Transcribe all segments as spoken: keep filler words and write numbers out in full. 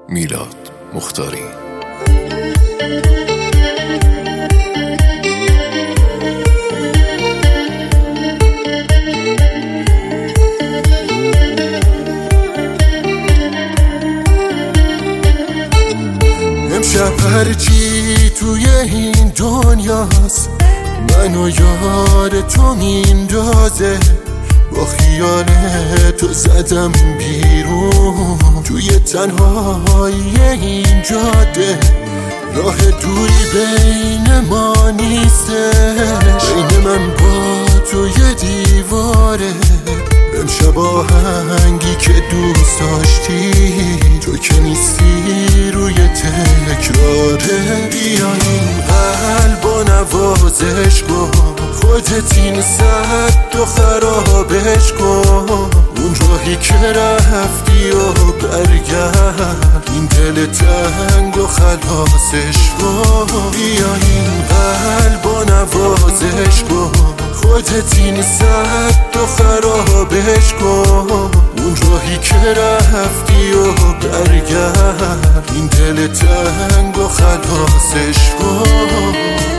میلاد مختاری. امشب هرچی توی این دنیاست منو یار تو میندازه، با خیال تو زدم بیرون توی تنهایی این جاده. راه دوری بین ما نیستش، بین من با تو یه دیواره. امشب آهنگی که دوست داشتی تو که نیستی روی تکراره. بیا این قلب و نوازش کن، خودت این صد و خرابش کن. اون راهی که رفتی و برگرد، این دل تنگ و خلاصش کن. بیا این قلب و نوازش کن، خودت این صد و خرابش کن. اون راهی که رفتی و برگرد، این دل تنگ و خلاصش کن.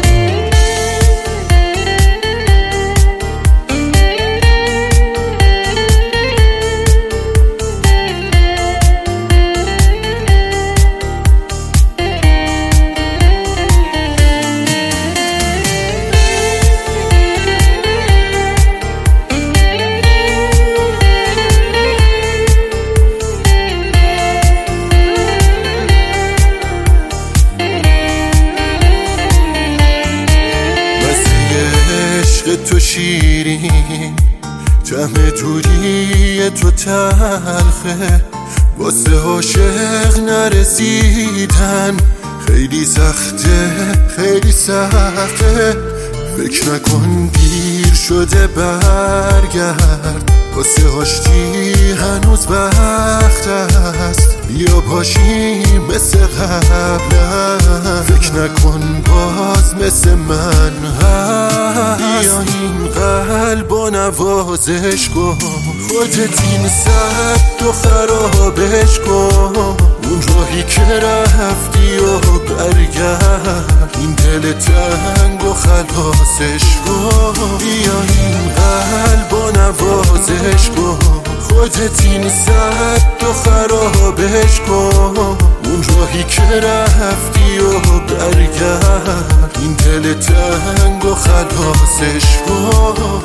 تو شیرین، طعم دوری تو تلخه، واسه عاشق نرسیدن خیلی سخته، خیلی سخته. فکر نکن دیر شده برگرد، واسه آشتی هنوز وقت است. بیا باشیم مثل قبلا، فکر نکن باز مثل من هست. بیا این قلب و نوازش کن، خودت این صد و خرابش کن. اون راهی که رفتی و برگرد، این دل تنگ و خلاصش کن. بیا این قلب و نوازش کن، خودت این صد و خرابش کن. اون راهی که رفتی و برگرد، این دل تنگ و خلاصش کن.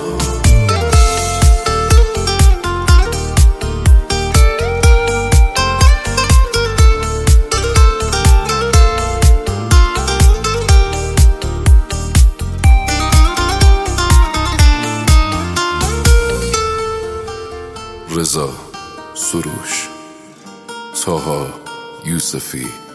رضا سروش، طاها یوسفی.